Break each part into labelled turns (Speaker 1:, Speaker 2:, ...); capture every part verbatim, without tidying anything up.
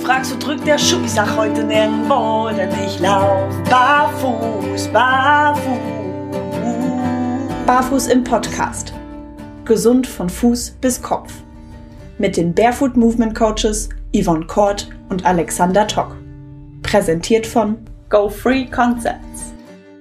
Speaker 1: fragst, wo drückt der Schuh? Ich sag heute nirgendwo, denn ich lauf barfuß, barfuß.
Speaker 2: Barfuß im Podcast. Gesund von Fuß bis Kopf. Mit den Barefoot Movement Coaches Yvonne Kort und Alexander Tock. Präsentiert von Go Free Concepts.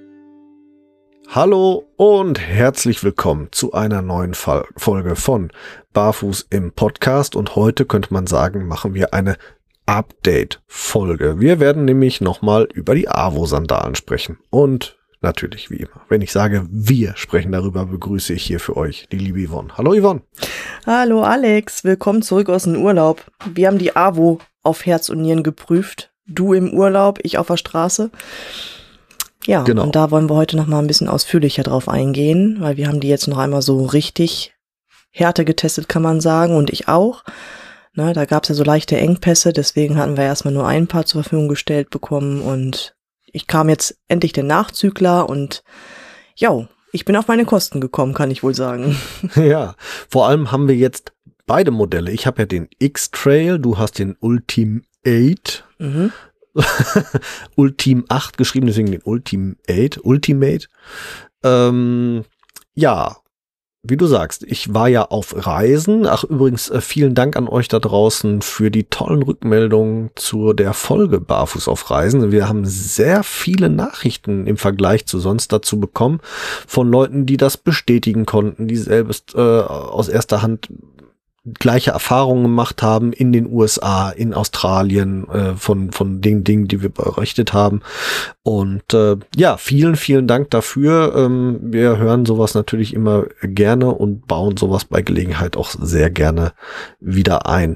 Speaker 3: Hallo und herzlich willkommen zu einer neuen Folge von Barfuß im Podcast. Und heute könnte man sagen, machen wir eine Update-Folge. Wir werden nämlich nochmal über die AWO-Sandalen sprechen. Und natürlich wie immer, wenn ich sage, wir sprechen darüber, begrüße ich hier für euch die liebe Yvonne. Hallo Yvonne.
Speaker 4: Hallo Alex, willkommen zurück aus dem Urlaub. Wir haben die AWO auf Herz und Nieren geprüft. Du im Urlaub, ich auf der Straße. Ja, genau. Und da wollen wir heute noch mal ein bisschen ausführlicher drauf eingehen, weil wir haben die jetzt noch einmal so richtig Härte getestet, kann man sagen, und ich auch. Na, da gab es ja so leichte Engpässe, deswegen hatten wir erstmal nur ein Paar zur Verfügung gestellt bekommen und ich kam jetzt endlich der Nachzügler und ja, ich bin auf meine Kosten gekommen, kann ich wohl sagen.
Speaker 3: Ja, vor allem haben wir jetzt beide Modelle. Ich habe ja den X-Trail, du hast den Ultimate. Mhm. Ultim acht geschrieben, deswegen den Ultimate. Ultimate. Ähm, ja, wie du sagst, ich war ja auf Reisen. Ach, übrigens, äh, vielen Dank an euch da draußen für die tollen Rückmeldungen zu der Folge Barfuß auf Reisen. Wir haben sehr viele Nachrichten im Vergleich zu sonst dazu bekommen von Leuten, die das bestätigen konnten, die selbst äh, aus erster Hand gleiche Erfahrungen gemacht haben in den U S A, in Australien, äh, von von den Dingen, die wir berichtet haben. Und äh, ja, vielen, vielen Dank dafür. Ähm, wir hören sowas natürlich immer gerne und bauen sowas bei Gelegenheit auch sehr gerne wieder ein.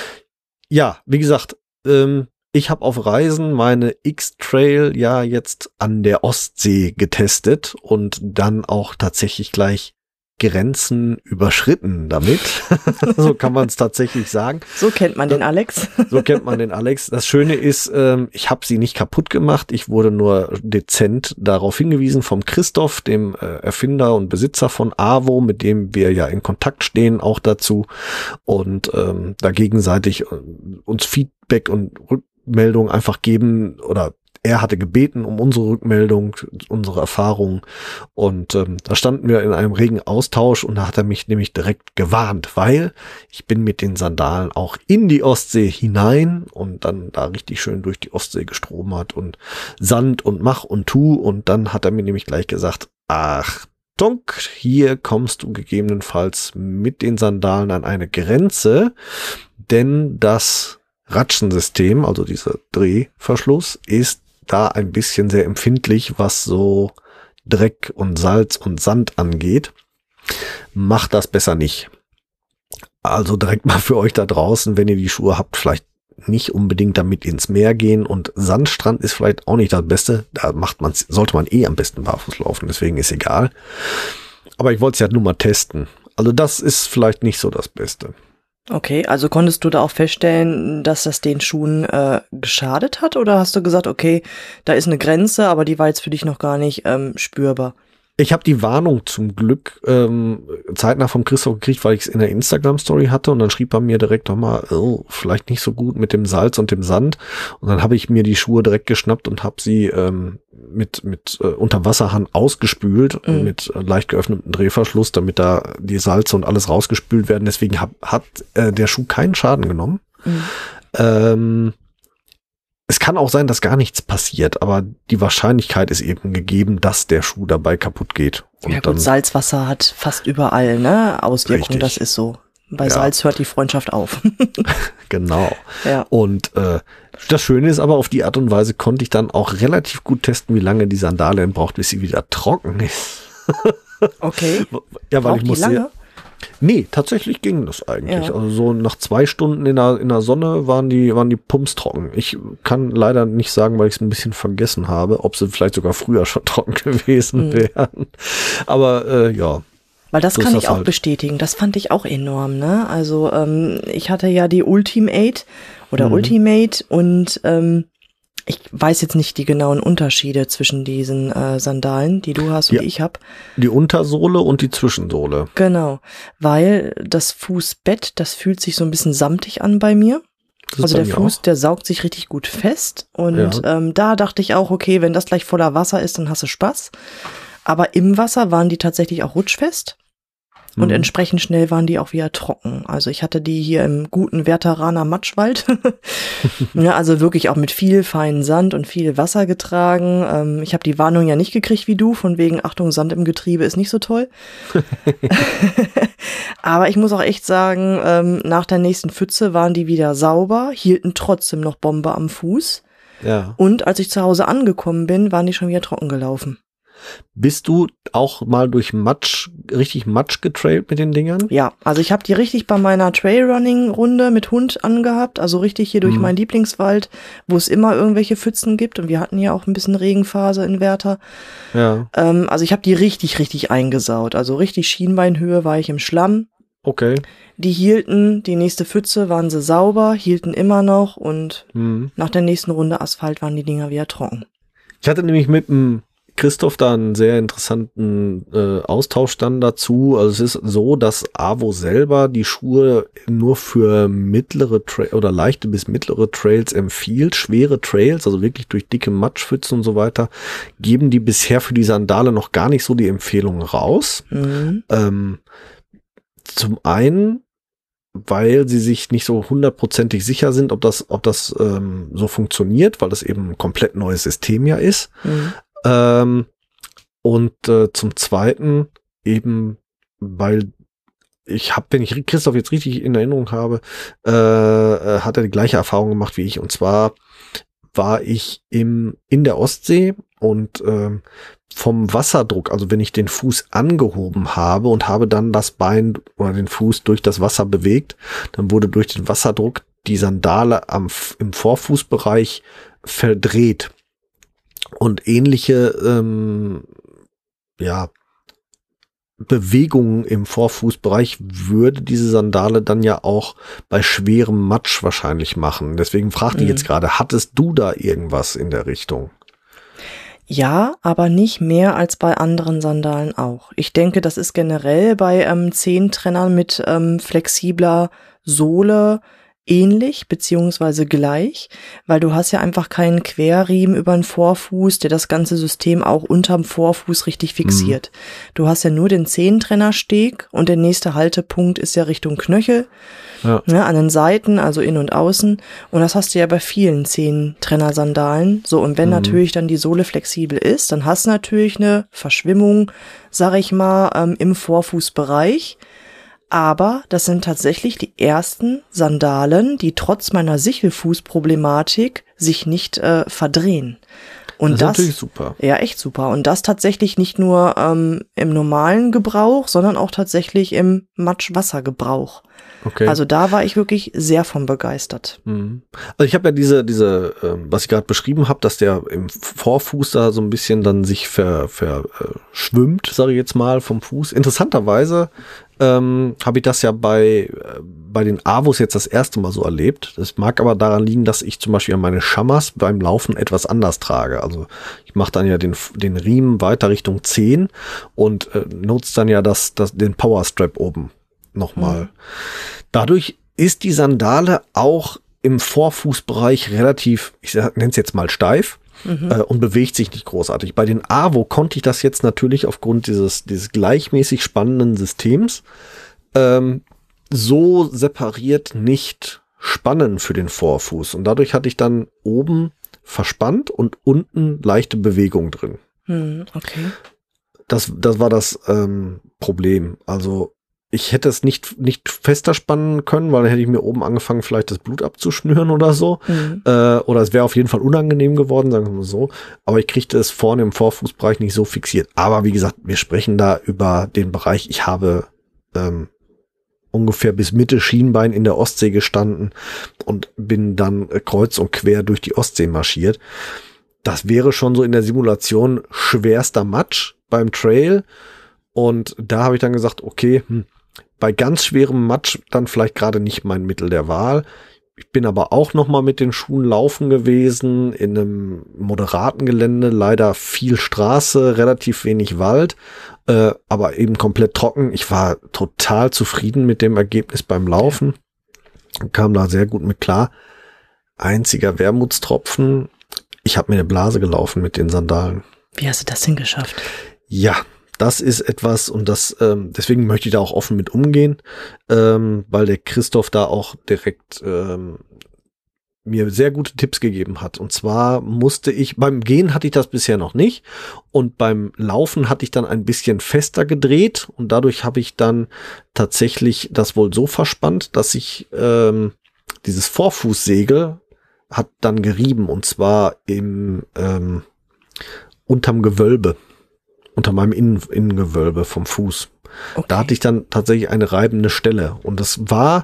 Speaker 3: Ja, wie gesagt, ähm, ich habe auf Reisen meine X-Trail ja jetzt an der Ostsee getestet und dann auch tatsächlich gleich Grenzen überschritten damit. So kann man es tatsächlich sagen.
Speaker 4: So kennt man den Alex.
Speaker 3: So kennt man den Alex. Das Schöne ist, ähm, ich habe sie nicht kaputt gemacht. Ich wurde nur dezent darauf hingewiesen vom Christoph, dem äh, Erfinder und Besitzer von AWO, mit dem wir ja in Kontakt stehen, auch dazu. Und ähm, da gegenseitig uns Feedback und Rückmeldung einfach geben oder er hatte gebeten um unsere Rückmeldung, unsere Erfahrung und ähm, da standen wir in einem regen Austausch und da hat er mich nämlich direkt gewarnt, weil ich bin mit den Sandalen auch in die Ostsee hinein und dann da richtig schön durch die Ostsee gestromert und Sand und mach und tu und dann hat er mir nämlich gleich gesagt, Achtung, hier kommst du gegebenenfalls mit den Sandalen an eine Grenze, denn das Ratschensystem, also dieser Drehverschluss, ist da ein bisschen sehr empfindlich, was so Dreck und Salz und Sand angeht. Macht das besser nicht. Also direkt mal für euch da draußen, wenn ihr die Schuhe habt, vielleicht nicht unbedingt damit ins Meer gehen und Sandstrand ist vielleicht auch nicht das Beste. Da macht man, sollte man eh am besten barfuß laufen, deswegen ist egal. Aber ich wollte es ja nur mal testen. Also das ist vielleicht nicht so das Beste.
Speaker 4: Okay, also konntest du da auch feststellen, dass das den Schuhen äh, geschadet hat? Oder hast du gesagt, okay, da ist eine Grenze, aber die war jetzt für dich noch gar nicht ähm, spürbar?
Speaker 3: Ich habe die Warnung zum Glück ähm, zeitnah vom Christoph gekriegt, weil ich es in der Instagram-Story hatte und dann schrieb er mir direkt nochmal, oh, vielleicht nicht so gut mit dem Salz und dem Sand. Und dann habe ich mir die Schuhe direkt geschnappt und habe sie ähm, mit mit äh, Unterwasserhahn ausgespült, mhm. mit äh, leicht geöffnetem Drehverschluss, damit da die Salze und alles rausgespült werden. Deswegen hab, hat äh, der Schuh keinen Schaden genommen. Mhm. Ähm, Es kann auch sein, dass gar nichts passiert, aber die Wahrscheinlichkeit ist eben gegeben, dass der Schuh dabei kaputt geht. Und
Speaker 4: ja gut,
Speaker 3: dann,
Speaker 4: Salzwasser hat fast überall, ne, Auswirkungen, richtig. Das ist so. Bei ja. Salz hört die Freundschaft auf.
Speaker 3: Genau.
Speaker 4: Ja.
Speaker 3: Und äh, das Schöne ist aber, auf die Art und Weise konnte ich dann auch relativ gut testen, wie lange die Sandale braucht, bis sie wieder trocken ist.
Speaker 4: Okay.
Speaker 3: Ja, weil
Speaker 4: Braucht
Speaker 3: ich muss
Speaker 4: die lange?
Speaker 3: Nee, tatsächlich ging das eigentlich.
Speaker 4: Ja.
Speaker 3: Also so nach zwei Stunden in der, in der Sonne waren die, waren die Pumps trocken. Ich kann leider nicht sagen, weil ich es ein bisschen vergessen habe, ob sie vielleicht sogar früher schon trocken gewesen mhm. wären. Aber äh, ja.
Speaker 4: Weil das
Speaker 3: so
Speaker 4: kann
Speaker 3: das
Speaker 4: ich auch
Speaker 3: halt.
Speaker 4: bestätigen. Das fand ich auch enorm, ne? Also ähm, ich hatte ja die Ultimate oder
Speaker 3: mhm.
Speaker 4: Ultimate und ähm, ich weiß jetzt nicht die genauen Unterschiede zwischen diesen äh, Sandalen, die du hast und
Speaker 3: ja,
Speaker 4: die ich habe.
Speaker 3: Die Untersohle und die Zwischensohle.
Speaker 4: Genau, weil das Fußbett, das fühlt sich so ein bisschen samtig an bei mir.
Speaker 3: Das
Speaker 4: also der Fuß, auch. der saugt sich richtig gut fest und ja. ähm, da dachte ich auch, okay, wenn das gleich voller Wasser ist, dann hast du Spaß. Aber im Wasser waren die tatsächlich auch rutschfest. Und mhm. entsprechend schnell waren die auch wieder trocken. Also ich hatte die hier im guten Wertheraner Matschwald. Ja, also wirklich auch mit viel feinen Sand und viel Wasser getragen. Ähm, ich habe die Warnung ja nicht gekriegt wie du, von wegen Achtung, Sand im Getriebe ist nicht so toll. Aber ich muss auch echt sagen, ähm, nach der nächsten Pfütze waren die wieder sauber, hielten trotzdem noch Bombe am Fuß.
Speaker 3: Ja.
Speaker 4: Und als ich zu Hause angekommen bin, waren die schon wieder trocken gelaufen.
Speaker 3: Bist du auch mal durch Matsch, richtig Matsch getrailt mit den Dingern?
Speaker 4: Ja, also ich habe die richtig bei meiner Trailrunning-Runde mit Hund angehabt, also richtig hier durch mhm. meinen Lieblingswald, wo es immer irgendwelche Pfützen gibt und wir hatten ja auch ein bisschen Regenphase in Werther.
Speaker 3: Ja.
Speaker 4: Ähm, also ich habe die richtig, richtig eingesaut, also richtig Schienbeinhöhe war ich im Schlamm.
Speaker 3: Okay.
Speaker 4: Die hielten, die nächste Pfütze waren sie sauber, hielten immer noch und mhm. nach der nächsten Runde Asphalt waren die Dinger wieder trocken.
Speaker 3: Ich hatte nämlich mit dem Christoph da einen sehr interessanten äh, Austausch dann dazu. Also es ist so, dass AWO selber die Schuhe nur für mittlere Tra- oder leichte bis mittlere Trails empfiehlt. Schwere Trails, also wirklich durch dicke Matschpfützen und so weiter, geben die bisher für die Sandale noch gar nicht so die Empfehlungen raus. Mhm. Ähm, zum einen, weil sie sich nicht so hundertprozentig sicher sind, ob das, ob das ähm, so funktioniert, weil das eben ein komplett neues System ja ist. Mhm. Ähm, und äh, zum Zweiten eben, weil ich habe, wenn ich Christoph jetzt richtig in Erinnerung habe, äh, hat er die gleiche Erfahrung gemacht wie ich. Und zwar war ich im in der Ostsee und ähm, vom Wasserdruck, also wenn ich den Fuß angehoben habe und habe dann das Bein oder den Fuß durch das Wasser bewegt, dann wurde durch den Wasserdruck die Sandale am im Vorfußbereich verdreht. Und ähnliche ähm, ja, Bewegungen im Vorfußbereich würde diese Sandale dann ja auch bei schwerem Matsch wahrscheinlich machen. Deswegen fragte ich jetzt gerade, hattest du da irgendwas in der Richtung?
Speaker 4: Ja, aber nicht mehr als bei anderen Sandalen auch. Ich denke, das ist generell bei ähm, Zehentrennern mit ähm, flexibler Sohle ähnlich beziehungsweise gleich, weil du hast ja einfach keinen Querriemen über den Vorfuß, der das ganze System auch unterm Vorfuß richtig fixiert. Mhm. Du hast ja nur den Zehentrennersteg und der nächste Haltepunkt ist ja Richtung Knöchel, ja. Ne, an den Seiten, also innen und außen. Und das hast du ja bei vielen Zehentrenner-Sandalen. So, und wenn mhm. natürlich dann die Sohle flexibel ist, dann hast du natürlich eine Verschwimmung, sag ich mal, ähm, im Vorfußbereich. Aber das sind tatsächlich die ersten Sandalen, die trotz meiner Sichelfußproblematik sich nicht äh, verdrehen. Und das ist
Speaker 3: natürlich super.
Speaker 4: Ja, echt super. Und das tatsächlich nicht nur ähm, im normalen Gebrauch, sondern auch tatsächlich im Matschwassergebrauch.
Speaker 3: Okay.
Speaker 4: Also da war ich wirklich sehr von begeistert.
Speaker 3: Mhm. Also ich habe ja diese, diese, ähm, was ich gerade beschrieben habe, dass der im Vorfuß da so ein bisschen dann sich verschwimmt, ver, äh, sage ich jetzt mal, vom Fuß. Interessanterweise ähm, habe ich das ja bei äh, bei den AWOs jetzt das erste Mal so erlebt. Das mag aber daran liegen, dass ich zum Beispiel meine Chamas beim Laufen etwas anders trage. Also ich mache dann ja den den Riemen weiter Richtung Zehen und äh, nutze dann ja das, das den Powerstrap oben nochmal. Mhm. Dadurch ist die Sandale auch im Vorfußbereich relativ, ich nenne es jetzt mal steif, mhm. äh, und bewegt sich nicht großartig. Bei den AWO konnte ich das jetzt natürlich aufgrund dieses, dieses gleichmäßig spannenden Systems ähm, so separiert nicht spannen für den Vorfuß. Und dadurch hatte ich dann oben verspannt und unten leichte Bewegung drin.
Speaker 4: Mhm, okay.
Speaker 3: Das, das war das ähm, Problem. Also ich hätte es nicht nicht fester spannen können, weil dann hätte ich mir oben angefangen, vielleicht das Blut abzuschnüren oder so. Mhm. Äh, oder es wäre auf jeden Fall unangenehm geworden, sagen wir mal so. Aber ich kriegte es vorne im Vorfußbereich nicht so fixiert. Aber wie gesagt, wir sprechen da über den Bereich, ich habe ähm, ungefähr bis Mitte Schienbein in der Ostsee gestanden und bin dann äh, kreuz und quer durch die Ostsee marschiert. Das wäre schon so in der Simulation schwerster Matsch beim Trail. Und da habe ich dann gesagt, okay, hm, bei ganz schwerem Matsch dann vielleicht gerade nicht mein Mittel der Wahl. Ich bin aber auch noch mal mit den Schuhen laufen gewesen in einem moderaten Gelände, leider viel Straße, relativ wenig Wald, äh, aber eben komplett trocken. Ich war total zufrieden mit dem Ergebnis beim Laufen, kam da sehr gut mit klar. einziger Wermutstropfen. Ich habe mir eine Blase gelaufen mit den Sandalen.
Speaker 4: Wie hast du das denn geschafft?
Speaker 3: Ja, das ist etwas und das ähm, deswegen möchte ich da auch offen mit umgehen, ähm, weil der Christoph da auch direkt ähm, mir sehr gute Tipps gegeben hat. Und zwar musste ich, beim Gehen hatte ich das bisher noch nicht und beim Laufen hatte ich dann ein bisschen fester gedreht und dadurch habe ich dann tatsächlich das wohl so verspannt, dass ich ähm, dieses Vorfußsegel hat dann gerieben und zwar im ähm, unterm Gewölbe, unter meinem Innen Innengewölbe vom Fuß. Okay. Da hatte ich dann tatsächlich eine reibende Stelle und das war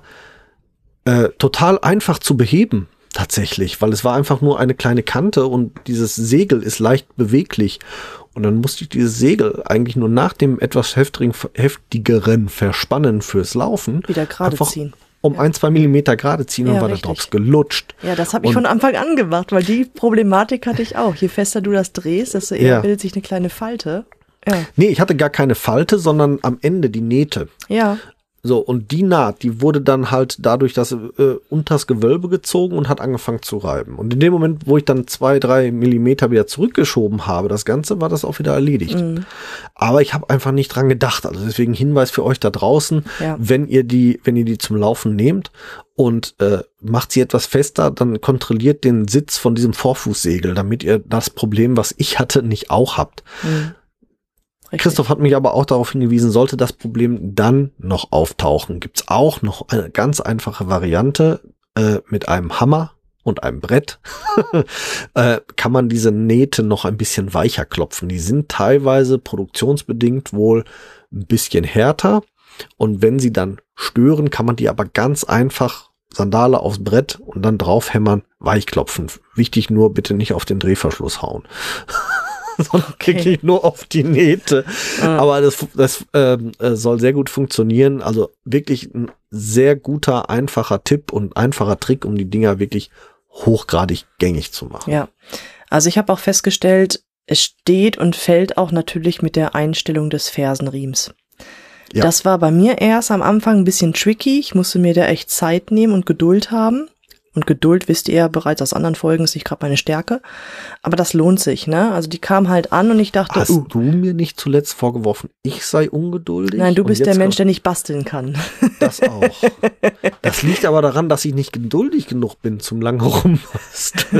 Speaker 3: äh, total einfach zu beheben. Tatsächlich, weil es war einfach nur eine kleine Kante und dieses Segel ist leicht beweglich. Und dann musste ich dieses Segel eigentlich nur nach dem etwas heftigen, heftigeren Verspannen fürs Laufen
Speaker 4: wieder gerade ziehen.
Speaker 3: Um
Speaker 4: ja.
Speaker 3: ein, zwei Millimeter gerade ziehen
Speaker 4: ja,
Speaker 3: und war der Drops gelutscht.
Speaker 4: Ja, das habe ich und von Anfang an gemacht, weil die Problematik hatte ich auch. Je fester du das drehst, desto eher ja. bildet sich eine kleine Falte. Ja.
Speaker 3: Nee, ich hatte gar keine Falte, sondern am Ende die Nähte.
Speaker 4: Ja.
Speaker 3: So, und die Naht, die wurde dann halt dadurch das äh, unters Gewölbe gezogen und hat angefangen zu reiben. Und in dem Moment, wo ich dann zwei, drei Millimeter wieder zurückgeschoben habe, das Ganze, war das auch wieder erledigt. Mhm. Aber ich habe einfach nicht dran gedacht. Also deswegen Hinweis für euch da draußen, ja. wenn ihr die, wenn ihr die zum Laufen nehmt und äh, macht sie etwas fester, dann kontrolliert den Sitz von diesem Vorfußsegel, damit ihr das Problem, was ich hatte, nicht auch habt. Mhm. Richtig. Christoph hat mich aber auch darauf hingewiesen, sollte das Problem dann noch auftauchen, gibt's auch noch eine ganz einfache Variante äh, mit einem Hammer und einem Brett äh, kann man diese Nähte noch ein bisschen weicher klopfen. Die sind teilweise produktionsbedingt wohl ein bisschen härter und wenn sie dann stören, kann man die aber ganz einfach Sandale aufs Brett und dann draufhämmern, weich klopfen. Wichtig nur bitte nicht auf den Drehverschluss hauen. sondern okay. wirklich nur auf die Nähte. Ah. Aber das, das äh, soll sehr gut funktionieren. Also wirklich ein sehr guter, einfacher Tipp und einfacher Trick, um die Dinger wirklich hochgradig gängig zu machen.
Speaker 4: Ja, also ich habe auch festgestellt, es steht und fällt auch natürlich mit der Einstellung des Fersenriems. Ja. Das war bei mir erst am Anfang ein bisschen tricky. Ich musste mir da echt Zeit nehmen und Geduld haben. Und Geduld, wisst ihr ja bereits aus anderen Folgen, ist nicht gerade meine Stärke. Aber das lohnt sich, ne? Also die kam halt an und ich dachte,
Speaker 3: Hast uh, du mir nicht zuletzt vorgeworfen, ich sei ungeduldig?
Speaker 4: Nein, du bist der Mensch, der nicht basteln kann.
Speaker 3: Das auch. Das liegt aber daran, dass ich nicht geduldig genug bin zum lange rumbasteln.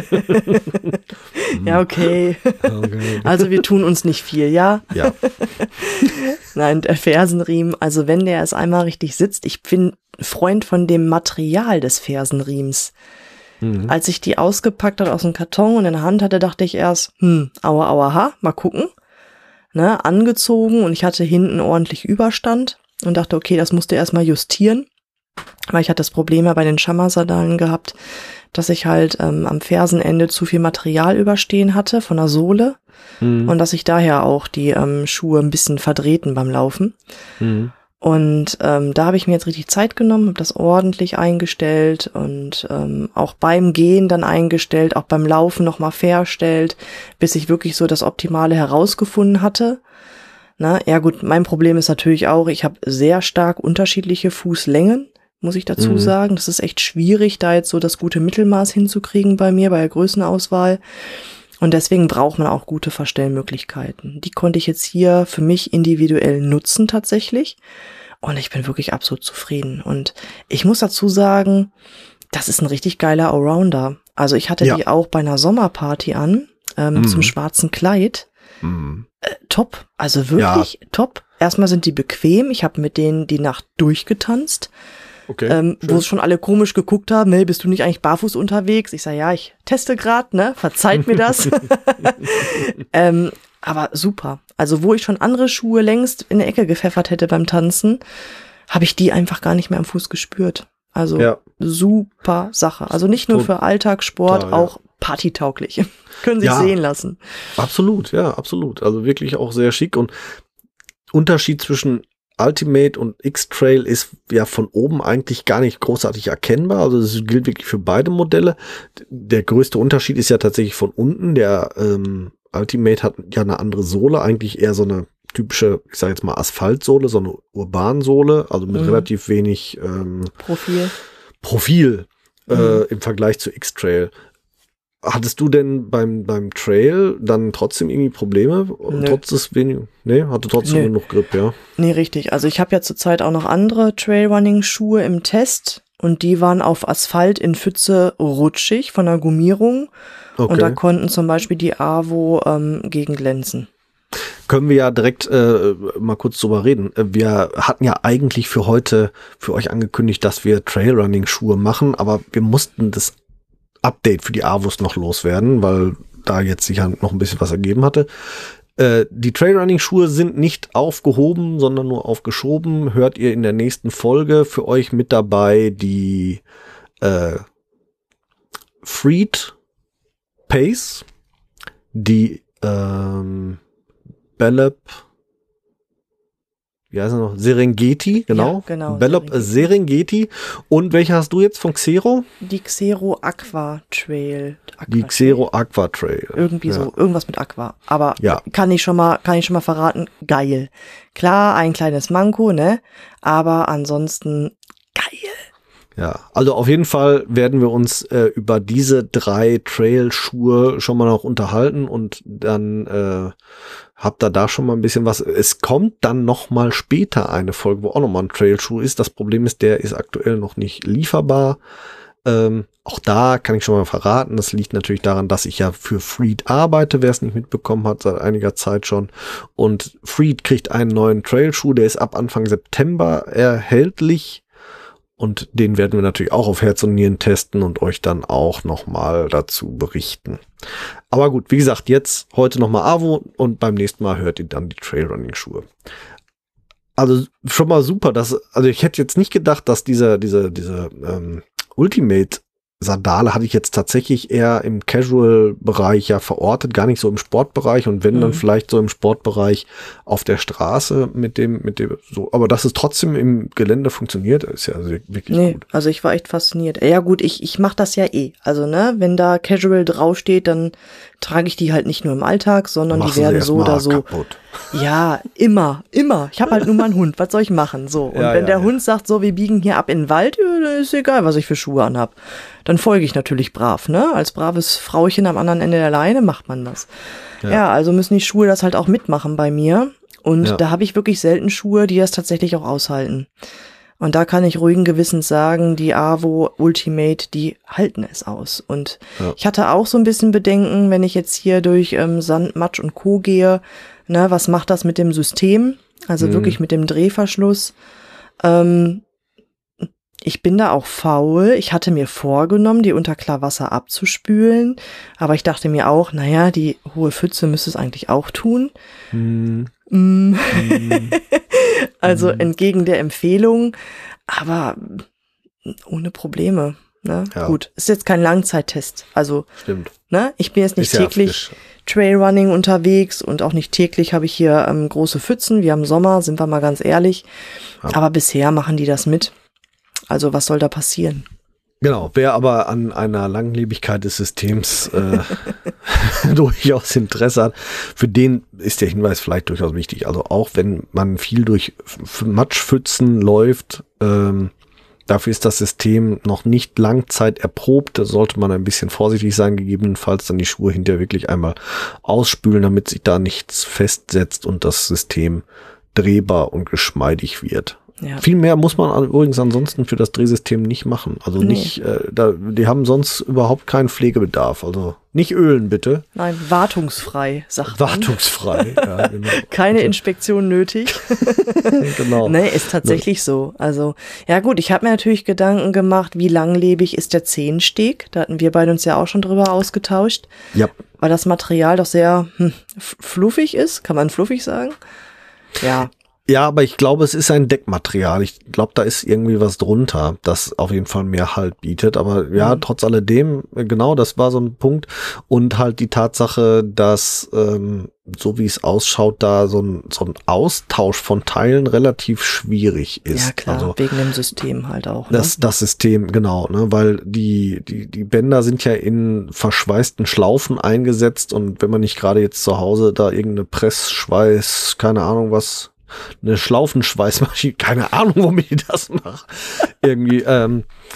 Speaker 4: Ja, okay. okay. Also wir tun uns nicht viel, ja?
Speaker 3: Ja.
Speaker 4: Nein, der Fersenriemen, also wenn der es einmal richtig sitzt, ich bin Freund von dem Material des Fersenriems. Mhm. Als ich die ausgepackt hat aus dem Karton und in der Hand hatte, dachte ich erst, hm, aua, aua, ha, mal gucken. Ne, angezogen und ich hatte hinten ordentlich Überstand und dachte, okay, das musst du erstmal justieren. Weil ich hatte das Problem ja bei den Schammer-Sandalen gehabt, dass ich halt ähm, am Fersenende zu viel Material überstehen hatte von der Sohle mhm. und dass ich daher auch die ähm, Schuhe ein bisschen verdrehten beim Laufen. Mhm. Und ähm, da habe ich mir jetzt richtig Zeit genommen, habe das ordentlich eingestellt und ähm, auch beim Gehen dann eingestellt, auch beim Laufen nochmal verstellt, bis ich wirklich so das Optimale herausgefunden hatte. Na, ja gut, mein Problem ist natürlich auch, ich habe sehr stark unterschiedliche Fußlängen, muss ich dazu mhm. sagen. Das ist echt schwierig, da jetzt so das gute Mittelmaß hinzukriegen bei mir, bei der Größenauswahl. Und deswegen braucht man auch gute Verstellmöglichkeiten. Die konnte ich jetzt hier für mich individuell nutzen tatsächlich. Und ich bin wirklich absolut zufrieden. Und ich muss dazu sagen, das ist ein richtig geiler Allrounder. Also ich hatte ja. die auch bei einer Sommerparty an, ähm, mm. zum schwarzen Kleid. Mm. Äh, top, also wirklich ja. top. Erstmal sind die bequem. Ich habe mit denen die Nacht durchgetanzt. Okay, ähm, wo schon alle komisch geguckt haben, hey, bist du nicht eigentlich barfuß unterwegs? Ich sage, ja, ich teste gerade, ne? Verzeiht mir das. ähm, aber super. Also wo ich schon andere Schuhe längst in der Ecke gepfeffert hätte beim Tanzen, habe ich die einfach gar nicht mehr am Fuß gespürt. Also ja. super Sache. Also nicht nur für Alltagssport, Total, auch ja. partytauglich. Können sich ja, sehen lassen.
Speaker 3: Absolut, ja, absolut. Also wirklich auch sehr schick und Unterschied zwischen Ultimate und X-Trail ist ja von oben eigentlich gar nicht großartig erkennbar. Also das gilt wirklich für beide Modelle. Der größte Unterschied ist ja tatsächlich von unten. Der ähm, Ultimate hat ja eine andere Sohle, eigentlich eher so eine typische, ich sage jetzt mal Asphaltsohle, so eine Urbansohle, also mit mhm. relativ wenig ähm,
Speaker 4: Profil.
Speaker 3: Profil. äh, mhm. im Vergleich zu X-Trail. Hattest du denn beim, beim Trail dann trotzdem irgendwie Probleme?
Speaker 4: Nö.
Speaker 3: Trotz des wenigen? Nee, hatte trotzdem
Speaker 4: Nö.
Speaker 3: genug Grip, ja?
Speaker 4: Nee, richtig. Also ich habe ja zurzeit auch noch andere Trailrunning-Schuhe im Test und die waren auf Asphalt in Pfütze rutschig von der Gummierung. Okay. Und da konnten zum Beispiel die AWO ähm, gegen glänzen.
Speaker 3: Können wir ja direkt äh, mal kurz drüber reden. Wir hatten ja eigentlich für heute für euch angekündigt, dass wir Trailrunning-Schuhe machen, aber wir mussten das Update für die AWOs noch loswerden, weil da jetzt sich ja noch ein bisschen was ergeben hatte. Äh, die Trailrunning-Schuhe sind nicht aufgehoben, sondern nur aufgeschoben. Hört ihr in der nächsten Folge. Für euch mit dabei die äh, Freed Pace, die ähm, Bellop, wie heißt er noch? Serengeti, genau. Ja, genau. Bellop Serengeti. Serengeti. Und welche hast du jetzt von Xero?
Speaker 4: Die Xero Aqua Trail. Aqua
Speaker 3: die Xero Aqua Trail.
Speaker 4: Irgendwie ja. so, irgendwas mit Aqua. Aber
Speaker 3: ja.
Speaker 4: kann ich schon mal, kann ich schon mal verraten, geil. Klar, ein kleines Manko, ne? Aber ansonsten geil.
Speaker 3: Ja, also auf jeden Fall werden wir uns äh, über diese drei Trail-Schuhe schon mal noch unterhalten und dann äh, habt ihr da schon mal ein bisschen was. Es kommt dann noch mal später eine Folge, wo auch noch mal ein Trail-Schuh ist. Das Problem ist, der ist aktuell noch nicht lieferbar. Ähm, auch da kann ich schon mal verraten, das liegt natürlich daran, dass ich ja für Freed arbeite, wer es nicht mitbekommen hat, seit einiger Zeit schon. Und Freed kriegt einen neuen Trail-Schuh, der ist ab Anfang September erhältlich. Und den werden wir natürlich auch auf Herz und Nieren testen und euch dann auch nochmal dazu berichten. Aber gut, wie gesagt, jetzt heute nochmal AWO und beim nächsten Mal hört ihr dann die Trailrunning-Schuhe. Also schon mal super, dass, also ich hätte jetzt nicht gedacht, dass dieser, diese, diese ähm, Ultimate Sandale hatte ich jetzt tatsächlich eher im Casual-Bereich ja verortet, gar nicht so im Sportbereich und wenn mhm. dann vielleicht so im Sportbereich auf der Straße mit dem, mit dem, so, aber dass es trotzdem im Gelände funktioniert, ist ja wirklich nee, gut.
Speaker 4: Also ich war echt fasziniert. Ja gut, ich, ich mache das ja eh. Also ne, wenn da Casual draufsteht, dann trage ich die halt nicht nur im Alltag, sondern die werden so oder so. Kaputt. Ja, immer, immer. Ich habe halt nur mal einen Hund, was soll ich machen? So. Und ja, wenn ja, der ja. Hund sagt, so, wir biegen hier ab in den Wald, dann ist egal, was ich für Schuhe anhab. Dann folge ich natürlich brav, ne? Als braves Frauchen am anderen Ende der Leine macht man das. Ja, ja also müssen die Schuhe das halt auch mitmachen bei mir. Und ja. da habe ich wirklich selten Schuhe, die das tatsächlich auch aushalten. Und da kann ich ruhigen Gewissens sagen, die AWO Ultimate, die halten es aus. Und ja. ich hatte auch so ein bisschen Bedenken, wenn ich jetzt hier durch ähm, Sand, Matsch und Co. gehe, ne, was macht das mit dem System? Also mhm. wirklich mit dem Drehverschluss. Ähm, ich bin da auch faul. Ich hatte mir vorgenommen, die unter Klarwasser abzuspülen. Aber ich dachte mir auch, naja, die hohe Pfütze müsste es eigentlich auch tun. Mhm. Mm. Also mhm. entgegen der Empfehlung, aber ohne Probleme. Ne? Ja. Gut, ist jetzt kein Langzeittest. Also,
Speaker 3: stimmt.
Speaker 4: Ne? Ich bin jetzt nicht
Speaker 3: ist
Speaker 4: täglich
Speaker 3: ja
Speaker 4: Trailrunning unterwegs und auch nicht täglich habe ich hier ähm, große Pfützen. Wir haben Sommer, sind wir mal ganz ehrlich. Ja. Aber bisher machen die das mit. Also was soll da passieren?
Speaker 3: Genau, wer aber an einer Langlebigkeit des Systems äh, durchaus Interesse hat, für den ist der Hinweis vielleicht durchaus wichtig. Also auch wenn man viel durch Matschpfützen läuft, ähm, dafür ist das System noch nicht Langzeit erprobt. Da sollte man ein bisschen vorsichtig sein, gegebenenfalls dann die Schuhe hinterher wirklich einmal ausspülen, damit sich da nichts festsetzt und das System drehbar und geschmeidig wird. Ja. Viel mehr muss man übrigens ansonsten für das Drehsystem nicht machen. Also nee. nicht, äh, da, die haben sonst überhaupt keinen Pflegebedarf. Also nicht ölen, bitte.
Speaker 4: Nein, wartungsfrei, sagt
Speaker 3: man. Wartungsfrei, ja, genau.
Speaker 4: Keine Inspektion nötig.
Speaker 3: Genau.
Speaker 4: Nee, ist tatsächlich so. Also, ja gut, ich habe mir natürlich Gedanken gemacht, wie langlebig ist der Zehensteg? Da hatten wir beide uns ja auch schon drüber ausgetauscht.
Speaker 3: Ja.
Speaker 4: Weil das Material doch sehr hm, fluffig ist, kann man fluffig sagen? Ja.
Speaker 3: Ja, aber ich glaube, es ist ein Deckmaterial. Ich glaube, da ist irgendwie was drunter, das auf jeden Fall mehr Halt bietet. Aber ja, mhm. trotz alledem, genau, das war so ein Punkt. Und halt die Tatsache, dass, ähm, so wie es ausschaut, da so ein, so ein Austausch von Teilen relativ schwierig ist.
Speaker 4: Ja, klar, also,
Speaker 3: wegen
Speaker 4: dem System halt auch. Ne?
Speaker 3: Das, das System, genau, ne, weil die, die, die Bänder sind ja in verschweißten Schlaufen eingesetzt. Und wenn man nicht gerade jetzt zu Hause da irgendeine Pressschweiß, keine Ahnung was, eine Schlaufenschweißmaschine, keine Ahnung, womit ich das mache. Irgendwie, ähm,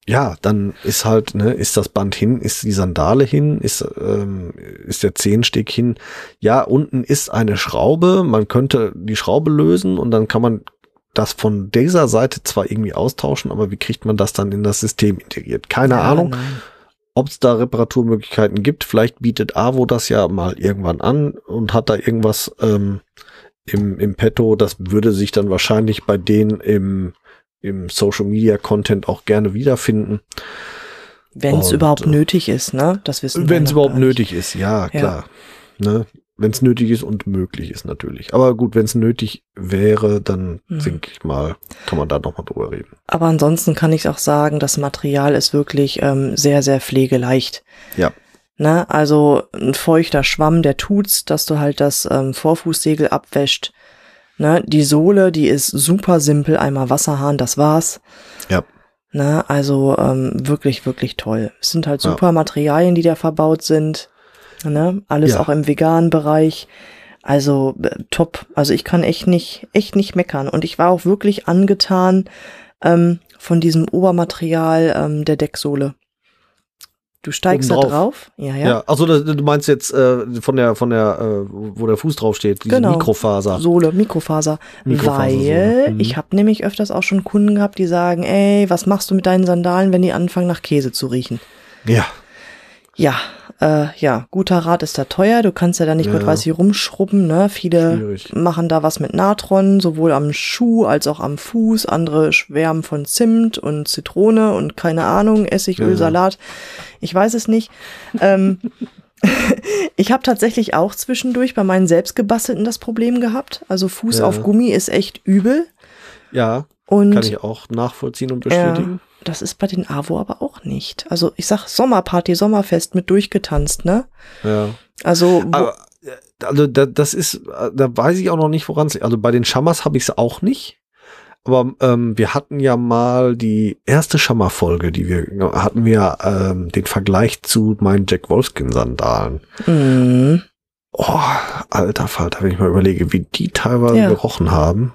Speaker 3: ja, dann ist halt, ne, ist das Band hin, ist die Sandale hin, ist, ähm, ist der Zehensteg hin. Ja, unten ist eine Schraube, man könnte die Schraube lösen und dann kann man das von dieser Seite zwar irgendwie austauschen, aber wie kriegt man das dann in das System integriert? Keine ja, Ahnung, ob es da Reparaturmöglichkeiten gibt. Vielleicht bietet AWO das ja mal irgendwann an und hat da irgendwas ähm, im, im Petto. Das würde sich dann wahrscheinlich bei denen im im Social-Media-Content auch gerne wiederfinden.
Speaker 4: Wenn es überhaupt äh, nötig ist, ne? Das wissen wir.
Speaker 3: Wenn es überhaupt nötig ist, ja, klar. Ja. Ne? Wenn es nötig ist und möglich ist natürlich. Aber gut, wenn es nötig wäre, dann mhm. denke ich mal, kann man da nochmal drüber reden.
Speaker 4: Aber ansonsten kann ich auch sagen, das Material ist wirklich ähm, sehr, sehr pflegeleicht.
Speaker 3: Ja.
Speaker 4: Ne? Also ein feuchter Schwamm, der tut's, dass du halt das ähm, Vorfußsegel abwäscht. Ne, die Sohle, die ist super simpel, einmal Wasserhahn, das war's.
Speaker 3: Ja.
Speaker 4: Ne, also ähm, wirklich, wirklich toll. Es sind halt super ja. Materialien, die da verbaut sind. Ne, alles ja. auch im veganen Bereich. Also äh, top. Also ich kann echt nicht, echt nicht meckern. Und ich war auch wirklich angetan ähm, von diesem Obermaterial ähm, der Decksohle. Du steigst da drauf? Ja, ja.
Speaker 3: Ja, also du meinst jetzt äh, von der, von der, äh, wo der Fuß drauf steht, diese
Speaker 4: genau.
Speaker 3: Mikrofaser.
Speaker 4: Sohle, Mikrofaser. Mikrofaser weil mhm. ich habe nämlich öfters auch schon Kunden gehabt, die sagen, ey, was machst du mit deinen Sandalen, wenn die anfangen nach Käse zu riechen?
Speaker 3: Ja.
Speaker 4: Ja, äh, ja, guter Rat ist da teuer, du kannst ja da nicht ja. mit was hier rumschrubben, ne? Viele Schwierig. Machen da was mit Natron, sowohl am Schuh als auch am Fuß, andere schwärmen von Zimt und Zitrone und keine Ahnung, Essigöl, ja. Salat, ich weiß es nicht. ähm, ich habe tatsächlich auch zwischendurch bei meinen selbstgebastelten das Problem gehabt, also Fuß ja. auf Gummi ist echt übel.
Speaker 3: Ja,
Speaker 4: und,
Speaker 3: kann ich auch nachvollziehen und bestätigen.
Speaker 4: Ja. Das ist bei den AWO aber auch nicht. Also ich sag Sommerparty, Sommerfest mit durchgetanzt, ne?
Speaker 3: Ja.
Speaker 4: Also,
Speaker 3: aber, also da, das ist, da weiß ich auch noch nicht, woran es liegt. Also bei den Schammers habe ich es auch nicht. Aber ähm, wir hatten ja mal die erste Schammer-Folge, die wir hatten wir ähm, den Vergleich zu meinen Jack Wolfskin-Sandalen.
Speaker 4: Mhm.
Speaker 3: Oh, alter Falter, wenn ich mal überlege, wie die teilweise ja. gerochen haben.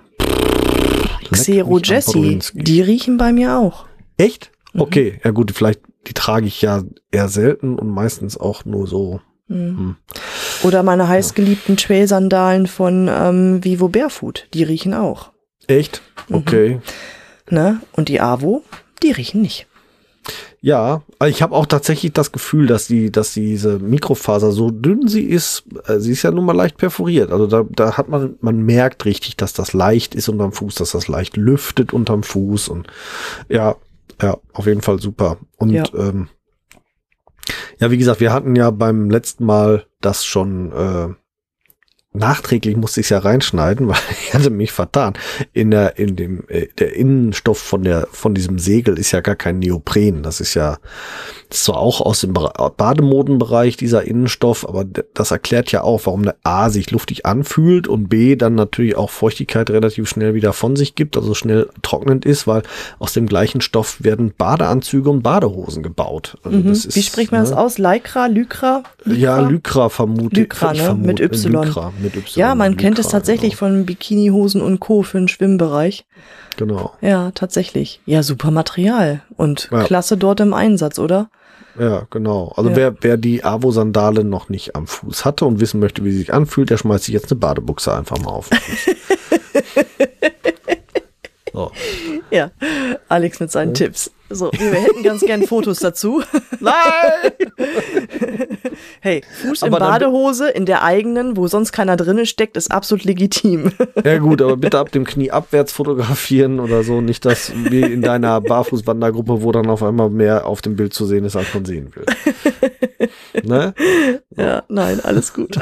Speaker 4: Xero Jessie, die riechen bei mir auch.
Speaker 3: Echt? Okay, mhm. ja gut, vielleicht, die trage ich ja eher selten und meistens auch nur so.
Speaker 4: Mhm. Hm. Oder meine heißgeliebten Trail-Sandalen von ähm, Vivo Barefoot, die riechen auch.
Speaker 3: Echt? Okay.
Speaker 4: Mhm. Ne? Und die AWO, die riechen nicht.
Speaker 3: Ja, ich habe auch tatsächlich das Gefühl, dass die, dass diese Mikrofaser, so dünn sie ist, äh, sie ist ja nun mal leicht perforiert. Also da, da hat man, man merkt richtig, dass das leicht ist unterm Fuß, dass das leicht lüftet unterm Fuß und ja, ja, auf jeden Fall super. Und ja, ähm, ja wie gesagt, wir hatten ja beim letzten Mal das schon äh, nachträglich musste ich es ja reinschneiden, weil ich hatte mich vertan. In der, in dem, äh, der Innenstoff von der, von diesem Segel ist ja gar kein Neopren. Das ist ja, das ist zwar auch aus dem Bademodenbereich dieser Innenstoff, aber das erklärt ja auch, warum der A sich luftig anfühlt und B dann natürlich auch Feuchtigkeit relativ schnell wieder von sich gibt, also schnell trocknend ist, weil aus dem gleichen Stoff werden Badeanzüge und Badehosen gebaut. Also
Speaker 4: mhm.
Speaker 3: das ist,
Speaker 4: wie spricht man
Speaker 3: ne?
Speaker 4: das aus? Lycra, Lycra? Lycra?
Speaker 3: Ja, Lycra vermute
Speaker 4: Lycra,
Speaker 3: ich.
Speaker 4: ne?
Speaker 3: Vermute,
Speaker 4: mit Y.
Speaker 3: Lycra, mit Y.
Speaker 4: Ja, man
Speaker 3: Lycra,
Speaker 4: kennt es tatsächlich
Speaker 3: genau.
Speaker 4: von Bikinihosen und Co. für den Schwimmbereich.
Speaker 3: Genau.
Speaker 4: Ja, tatsächlich. Ja, super Material und
Speaker 3: ja.
Speaker 4: klasse dort im Einsatz, oder?
Speaker 3: Ja, genau. Also
Speaker 4: ja.
Speaker 3: wer, wer die AWO-Sandale noch nicht am Fuß hatte und wissen möchte, wie sie sich anfühlt, der schmeißt sich jetzt eine Badebuchse einfach mal auf den Fuß. So.
Speaker 4: Ja, Alex mit seinen ja. Tipps. So, wir hätten ganz gern Fotos dazu.
Speaker 3: Nein!
Speaker 4: Hey, Fuß aber in Badehose, in der eigenen, wo sonst keiner drinne steckt, ist absolut legitim.
Speaker 3: Ja gut, aber bitte ab dem Knie abwärts fotografieren oder so. Nicht, dass wie in deiner Barfußwandergruppe, wo dann auf einmal mehr auf dem Bild zu sehen ist, als man sehen will. Ne?
Speaker 4: Ja, nein, alles gut.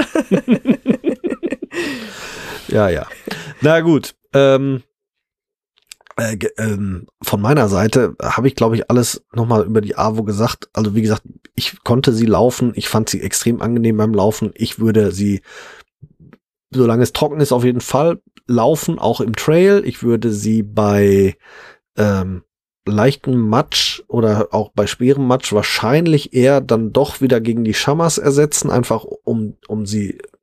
Speaker 3: Ja, ja. Na gut, ähm, Äh, ähm, von meiner Seite habe ich, glaube ich, alles nochmal über die AWO gesagt. Also wie gesagt, ich konnte sie laufen. Ich fand sie extrem angenehm beim Laufen. Ich würde sie, solange es trocken ist, auf jeden Fall laufen, auch im Trail. Ich würde sie bei ähm, leichten Matsch oder auch bei schwerem Matsch wahrscheinlich eher dann doch wieder gegen die Schammers ersetzen, einfach um um sie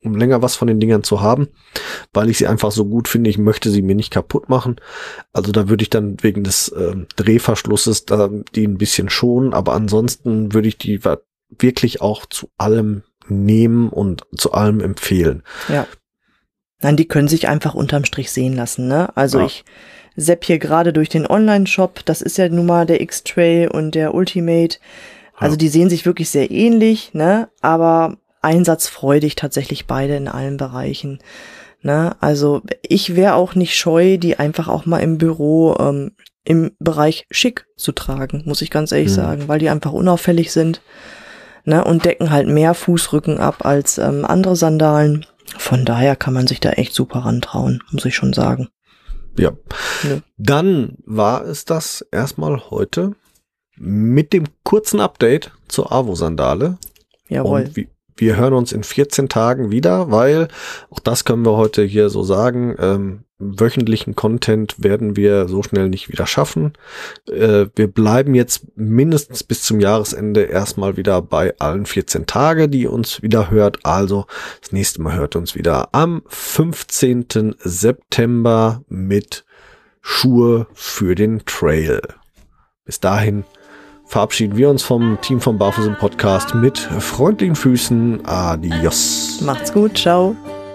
Speaker 3: um länger was von den Dingern zu haben, weil ich sie einfach so gut finde. Ich möchte sie mir nicht kaputt machen. Also da würde ich dann wegen des äh, Drehverschlusses da die ein bisschen schonen, aber ansonsten würde ich die wirklich auch zu allem nehmen und zu allem empfehlen.
Speaker 4: Ja. Nein, die können sich einfach unterm Strich sehen lassen, ne? Also ja. Ich sepp hier gerade durch den Online-Shop, das ist ja nun mal der X-Tray und der Ultimate. Also ja. Die sehen sich wirklich sehr ähnlich, ne? Aber einsatzfreudig tatsächlich beide in allen Bereichen. Ne? Also ich wäre auch nicht scheu, die einfach auch mal im Büro ähm, im Bereich schick zu tragen, muss ich ganz ehrlich mhm. sagen, weil die einfach unauffällig sind, ne? Und decken halt mehr Fußrücken ab als ähm, andere Sandalen. Von daher kann man sich da echt super rantrauen, muss ich schon sagen.
Speaker 3: Ja. ja. Dann war es das erstmal heute mit dem kurzen Update zur AWO-Sandale.
Speaker 4: Jawohl.
Speaker 3: Und wie Wir hören uns in vierzehn Tagen wieder, weil, auch das können wir heute hier so sagen, ähm, wöchentlichen Content werden wir so schnell nicht wieder schaffen. Äh, wir bleiben jetzt mindestens bis zum Jahresende erstmal wieder bei allen vierzehn Tage, die ihr uns wieder hört. Also das nächste Mal hört uns wieder am fünfzehnten September mit Schuhe für den Trail. Bis dahin verabschieden wir uns vom Team vom Barfuß im Podcast mit freundlichen Füßen. Adios.
Speaker 4: Macht's gut. Ciao.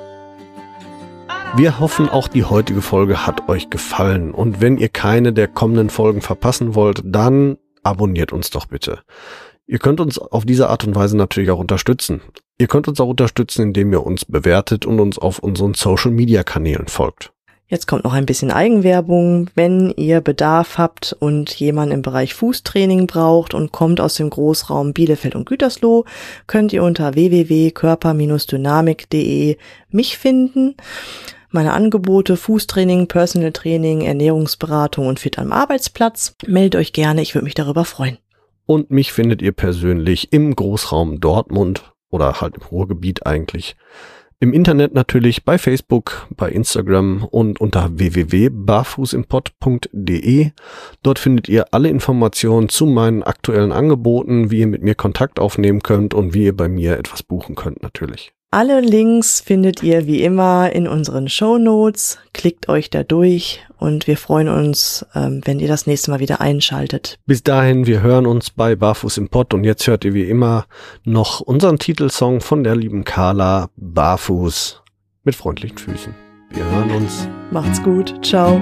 Speaker 3: Wir hoffen, auch die heutige Folge hat euch gefallen. Und wenn ihr keine der kommenden Folgen verpassen wollt, dann abonniert uns doch bitte. Ihr könnt uns auf diese Art und Weise natürlich auch unterstützen. Ihr könnt uns auch unterstützen, indem ihr uns bewertet und uns auf unseren Social-Media-Kanälen folgt.
Speaker 4: Jetzt kommt noch ein bisschen Eigenwerbung. Wenn ihr Bedarf habt und jemand im Bereich Fußtraining braucht und kommt aus dem Großraum Bielefeld und Gütersloh, könnt ihr unter w w w punkt körper Bindestrich dynamik punkt de mich finden. Meine Angebote: Fußtraining, Personal Training, Ernährungsberatung und Fit am Arbeitsplatz. Meldet euch gerne, ich würde mich darüber freuen.
Speaker 3: Und mich findet ihr persönlich im Großraum Dortmund oder halt im Ruhrgebiet eigentlich. Im Internet natürlich, bei Facebook, bei Instagram und unter w w w punkt barfußimpod punkt de. Dort findet ihr alle Informationen zu meinen aktuellen Angeboten, wie ihr mit mir Kontakt aufnehmen könnt und wie ihr bei mir etwas buchen könnt natürlich.
Speaker 4: Alle Links findet ihr wie immer in unseren Shownotes. Klickt euch da durch und wir freuen uns, ähm, wenn ihr das nächste Mal wieder einschaltet.
Speaker 3: Bis dahin, wir hören uns bei Barfuß im Pott und jetzt hört ihr wie immer noch unseren Titelsong von der lieben Carla, Barfuß mit freundlichen Füßen. Wir hören uns.
Speaker 4: Macht's gut. Ciao.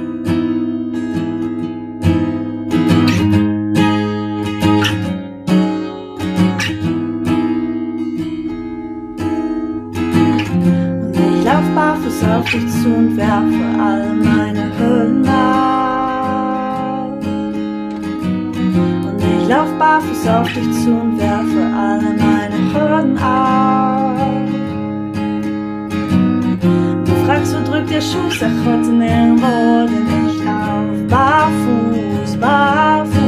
Speaker 1: Barfuß auf dich zu und werfe all meine Hürden ab. Und ich lauf barfuß auf dich zu und werfe alle meine Hürden ab. Du fragst, wo drückt der Schuh? Sag heute nirgendwo, denn ich lauf barfuß, barfuß.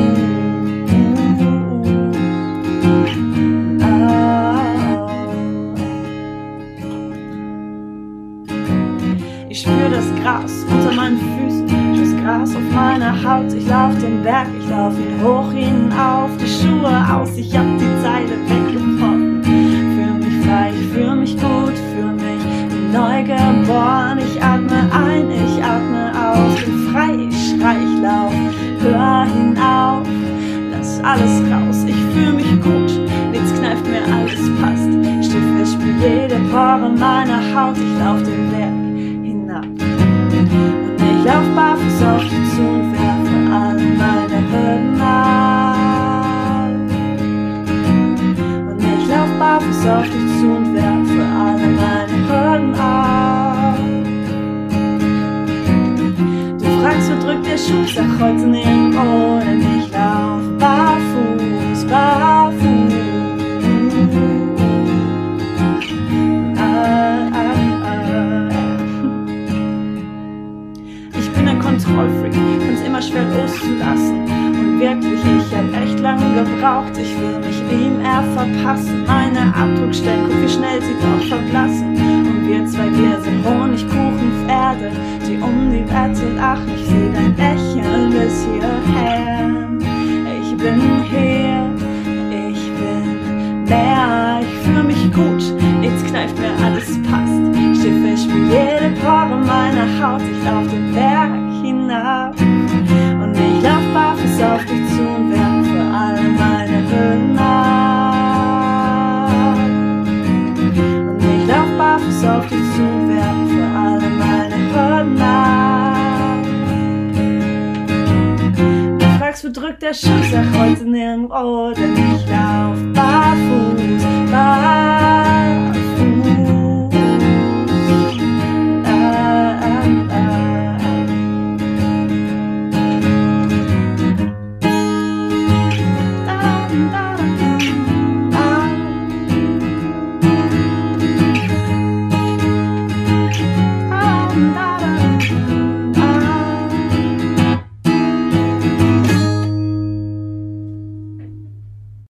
Speaker 1: Ich spür das Gras unter meinen Füßen, das Gras auf meiner Haut. Ich lauf den Berg, ich lauf ihn hoch hinauf, die Schuhe aus, ich hab die Zeile weggebrochen. Fühl mich frei, ich fühl mich gut, fühl mich wie neu geboren. Ich atme ein, ich atme aus, bin frei, ich schrei, ich lauf, hör hinauf, lass alles raus. Ich fühl mich gut, nichts kneift mir, alles passt. Steh fest, spür jede Pore meiner Haut, ich lauf den Berg. Und ich lauf barfuß auf dich zu und werfe alle meine Hürden ab. Und ich lauf barfuß auf dich zu und werfe alle meine Hürden ab. Du fragst, wo drückt der Schuh? Sag heute nirgendwo, denn ich lauf barfuß, barfuß. Kontrollfreak, find's immer schwer loszulassen. Und wirklich, ich hab echt lange gebraucht. Ich will mich ihm eher verpassen. Meine Abdruckstellen, guck wie schnell sie doch verblassen. Und wir zwei, wir sind Honigkuchenpferde, die um die Wette lachen. Ich seh dein Lächeln bis hierher. Ich bin hier, ich bin mehr. Ich fühl mich gut, nichts kneift mir alles passt. Schiffe, ich spür jede Pore meiner Haut, ich lauf den Berg hinab. Und ich lauf barfuß auf dich zu und werfe alle meine Hürden ab. Und ich lauf barfuß auf dich zu und werfe alle meine Hürden ab. Du fragst, wo drückt der Schuh, sag heute nirgendwo, denn ich lauf barfuß, barfuß.